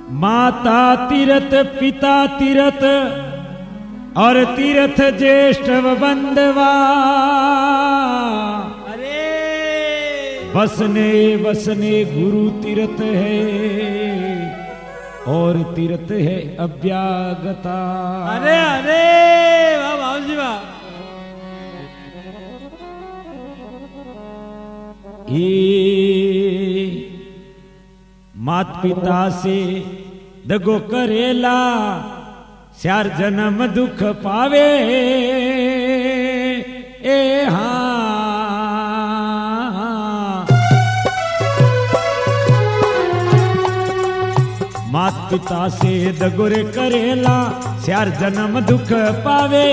माता तीरथ पिता तीरथ और तीरथ ज्येष्ठ बंदवा। अरे बसने बसने गुरु तीरथ है और तीरथ है अव्यागता। अरे अरे वाह बाबूजी वाह। ये मात पिता से दगो करेला स्यार जन्म दुख पावे। ए हाँ मात पिता से दगोरे करेला स्यार जन्म दुख पावे।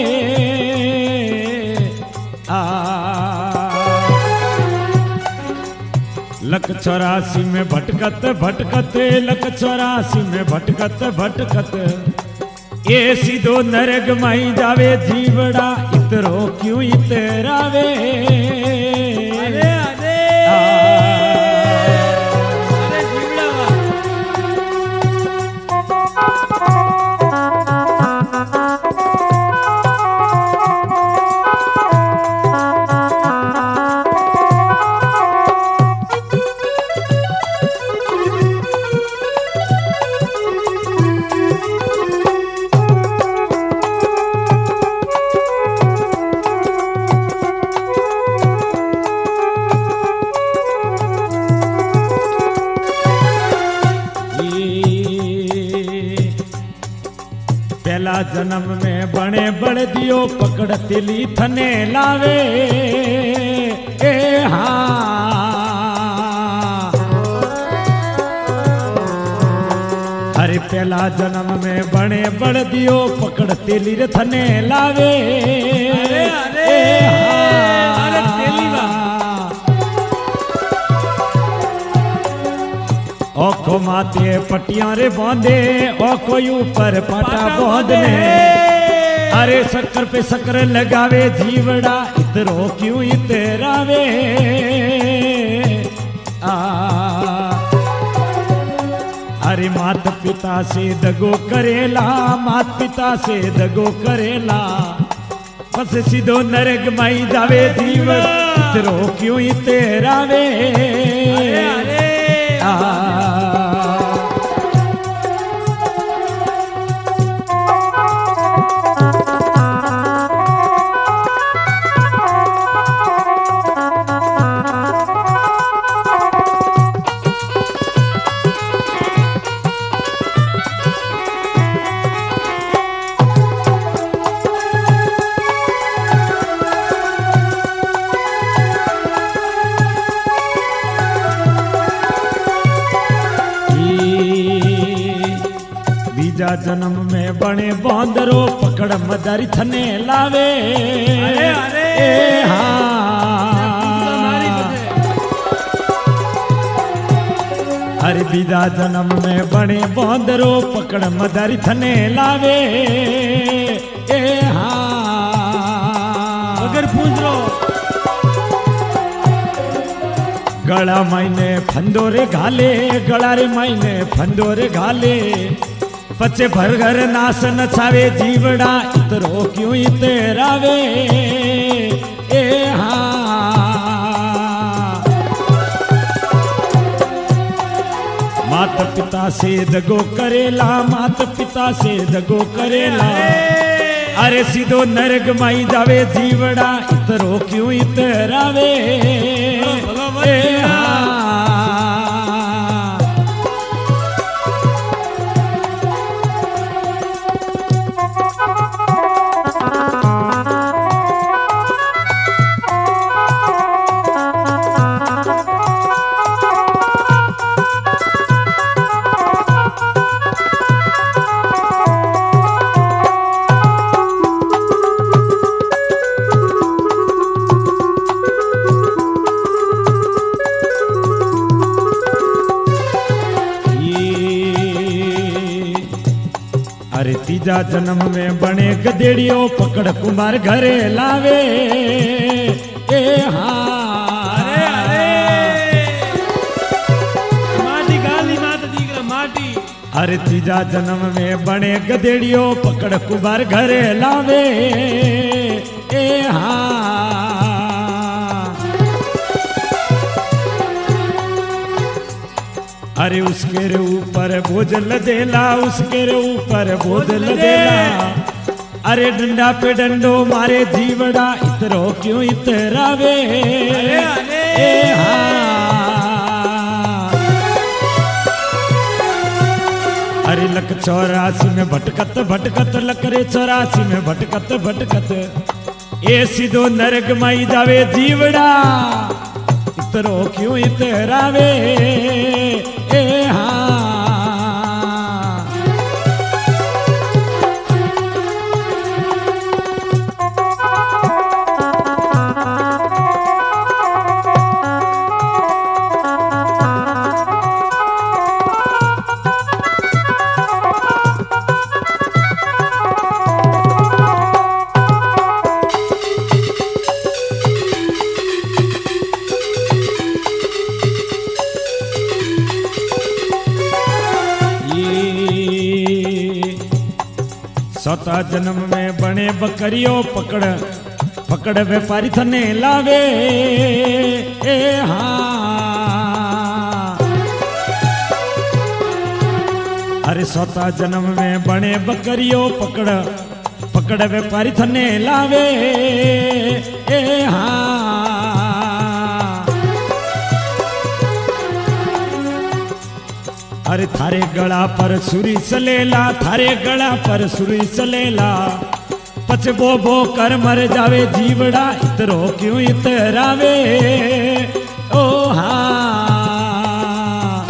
लक 84 में भटकत भटकत लक 84 में भटकत भटकत ये सीधो नरक माई जावे जीवड़ा इतरो क्यों इतरावे। अरे अरे अरे जीवड़ा पहला जन्म में बने बड़ दियो पकड़ तिली थने लावे। ए हाँ अरे पहला जन्म में बने बड़ दियो पकड़ तिली थने लावे। अरे अरे अरे तेली ओखो माते पटियां रे बांधे ओखो ऊपर पाटा बांधने। अरे शक्कर पे शक्कर लगावे जीवड़ा इतरो क्यों इतरावे। अरे मात पिता से दगो करेला मात पिता से दगो करेला बस सीधो नरक माई जावे जीवड़ा इतरो क्यों इतरावे। अरे जन्म में बने बांदरो पकड़ मदारी थने लावे। अरे अरे अरे बीजा जन्म में बने बांदरो पकड़ मदारी थने लावे। ए हाँ अगर पूछ लो गला मायने फंदोरे घाले गला रे मायने फंदोरे घाले पचे भर घर नास नचावे जीवड़ा इतरो क्यों इतरावे। ए हाँ मात पिता से दगो करेला मात पिता से दगो करेला। अरे सीधो नरक माई जावे जीवड़ा इतरो क्यों इतरावे। ए हाँ तीजा जन्म में बने गदेड़ियो पकड़ कुमार घरे लावे। ए हाँ अरे अरे माटी गाली माता दीकरा माटी। अरे तीजा जन्म में बने गदेड़ियो पकड़ कुबार घरे लावे ए हाँ। अरे उसके रे ऊपर बोझ लदेला, उसके रे ऊपर बोझ लदेला। अरे डंडा पे डंडो मारे जीवड़ा, इतरो क्यों इतरावे ए हाँ। अरे लक 84 में भटकत भटकत, लक रे 84 में भटकत भटकत, ए सीधो नरक माई जावे जीवड़ा, इतरो क्यों इतरावे ए हाँ। चौथा जन्म में बने बकरियो पकड़ पकड़ व्यापारी थने लावे ए हाँ। अरे चौथा जन्म में बने बकरियो पकड़ पकड़ व्यापारी थने लावे ए हाँ। अरे थारे गला पर सुरी सलेला, थारे गला पर सुरी सलेला, पछ बो बो कर मर जावे जीवड़ा, इतरो क्यों इतरावे ओ हाँ।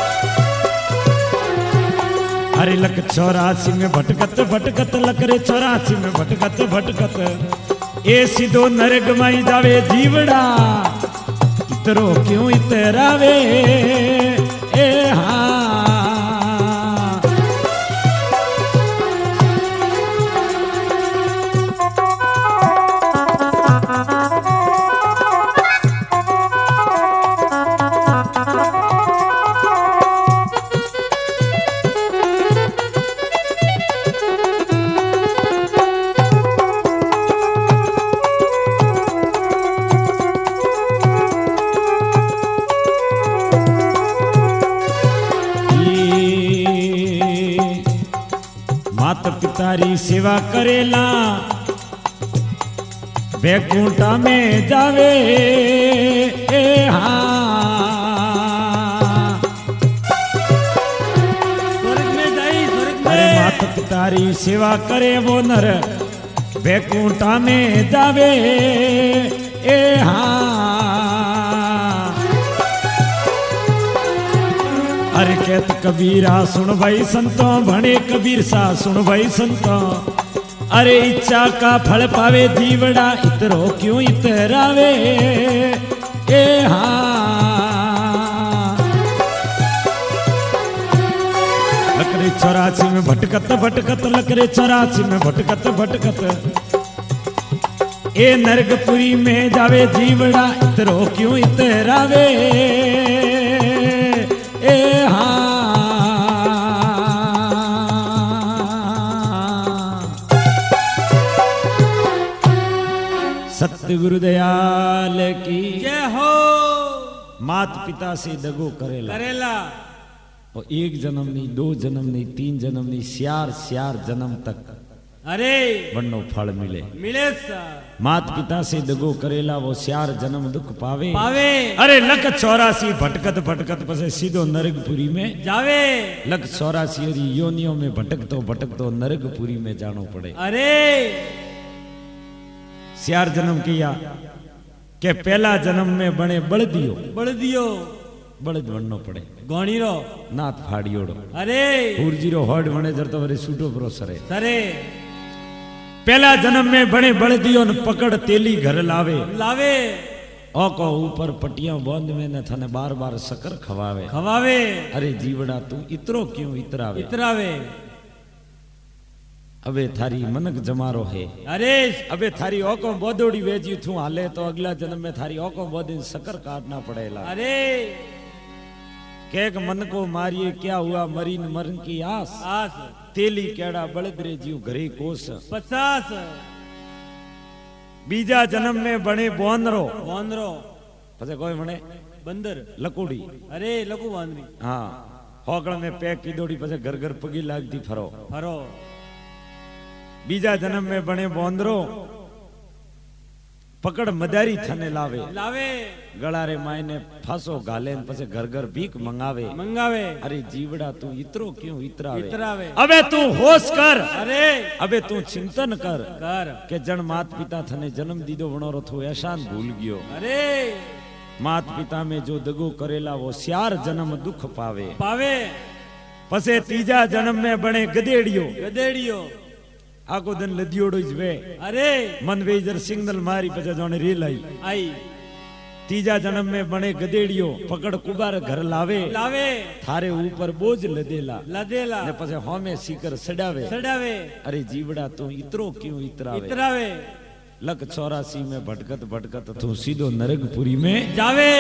अरे लक 84 में भटकत भटकत, लक रे 84 में भटकत भटकत, ए सीधो नरक माई जावे जीवड़ा, इतरो क्यों इतरावे ए हाँ। माता पितारी सेवा करेला, बैकुंठा में जावे ए हाँ। स्वर्ग में जाई, स्वर्ग में। अरे माता पितारी सेवा करे वो नर, बैकुंठा में जावे ए हाँ। अरे कहत कबीरा सुन भाई संतों, भणे कबीर सा सुन भाई संतों, अरे इच्छा का फल पावे जीवड़ा, इतरो क्यों इतरावे ए हाँ। लकरे 84 में भटकत भटकत, लकरे 84 में भटकत भटकत, ए नरकपुरी में जावे जीवड़ा, इतरो क्यों इतरावे ए हाँ। सतगुरु दयाल की जय हो। मात पिता से दगो करेला, करेला और एक जन्म नहीं, 2 जन्म नहीं, 3 जन्म नहीं, स्यार जन्म तक अरे वन्नो फल मिले मिले सा। मात पिता से दगो करेला वो स्यार जन्म दुख पावे पावे। अरे लक 84 भटकत भटकत पसे सीधो नरकपुरी में जावे। लक 84 योनियों में भटकतो नरकपुरी में जानो पड़े। अरे स्यार जन्म किया के पहला जन्म में बने बड़दियो, बड़दियो बड़द बननो पड़े, गोणीरो नाथ फाड़ियोड़ो, अरे पूरजीरो हॉड बने जरतो वरे सूटो प्रो सरे सरे। पहला जन्म में बने बड़दियो न पकड़ तेली घर लावे लावे, ओको ऊपर पटियां बांध में न थने बार बार शकर खवावे खवावे। अरे जीवड़ा तू इतरो क्यों इतरावे इतरावे। अबे थारी मनक जमारो है, अरे अबे थारी ओको बोदोड़ी वेजी थू हाले तो अगला जन्म में थारी ओको बोदिन शकर काटना पड़ेला। अरे केक मन को मारिए क्या हुआ मरी न मरण की आस आस तेली केड़ा बड़दरे जीव घरे कोस 50 बीजा जन्म में बने बोंदरो वांदरो पछे कोई मने बंदर लकुड़ी अरे लघु वांदरी हाँ होकड़ में पैक की दौड़ी पछे घर घर पगी लागती फरो फरो बीजा जन्म में बने बोंदरो पकड़ मदारी थने लावे लावे गळारे माय ने फांसो घाले न पछे घर घर भीख मंगावे मंगावे अरे जीवड़ा तू इतरो क्यों इतरावे इतरावे अबे तू होश कर अरे अबे तू चिंतन कर कर के जन मात पिता थने जन्म दीदो वणोरो थो एहसान भूल गयो अरे मात पिता में जो दगो करेला वो स्यार जन्म दुख पावे पावे पसे तीजा जन्म में बने गदेड़ियो गदेड़ियो आको दिन लदियोड़ो ज वे अरे मन वेजर सिग्नल मारी पछे जोने रेल आई आई तीजा जन्म में बने गदेड़ियो पकड़ कुबार घर लावे लावे थारे ऊपर बोझ लदेला लदेला ने पछे होमे सीकर सडावे सडावे अरे जीवड़ा तू इतरो क्यों इतरावे इतरावे लक 84 में भटकत भटकत तू सीधो नरकपुरी में जावे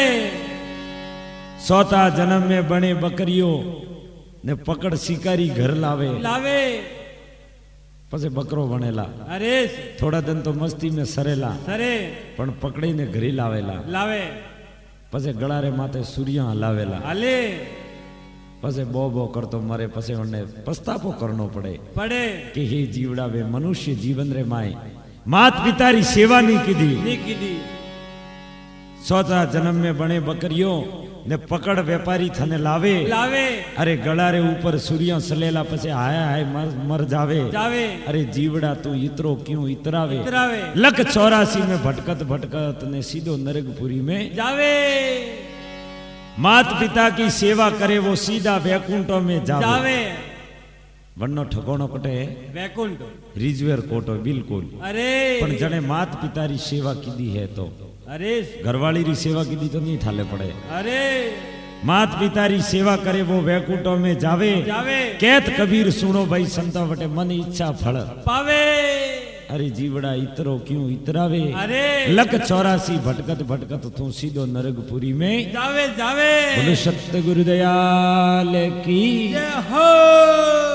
सौता जन्म में बने बकरियो ने पकड़ शिकारी घर लावे लावे पछे बकरो बनेला अरे थोड़ा दिन तो मस्ती में सरेला सरे पण पकड़ी ने घरी लावेला लावे पछे गळारे माथे सूर्या हलावेला हाले पछे बो बो करतो मरे पछे उन्हें पछतापो करनो पड़े पड़े कि हे जीवड़ा वे मनुष्य जीवन रे माए मात पिता री सेवा नहीं कीधी नी कीधी सौता जन्म में बने बकरियों ने पकड़ व्यापारी थने लावे लावे अरे गळा रे ऊपर सूर्या सलेला पछे हाय हाय मर जावे जावे अरे जीवड़ा तू इतरो क्यों इतरावे इतरावे लक 84 में भटकत भटकत ने सीधो नरकपुरी में जावे मात पिता की सेवा करे वो सीधा वैकुंठो में जावे वन्नो ठकोणो कटे वैकुंठ रिजवेर कोटो बिल्कुल अरे पण जने मात पिता री सेवा कीधी है तो अरे घरवाली री सेवा कीधी तो नहीं ठाले पड़े अरे मात पिता री सेवा करे वो वैकुंठो में जावे जावे कहत कबीर सुनो भाई संता वटे मन इच्छा फल पावे अरे जीवड़ा इतरो क्यों इतरावे अरे लक 84 भटकत भटकत तू सीधो नरकपुरी में जावे जावे बोलो सत्य गुरुदयाल की जय हो।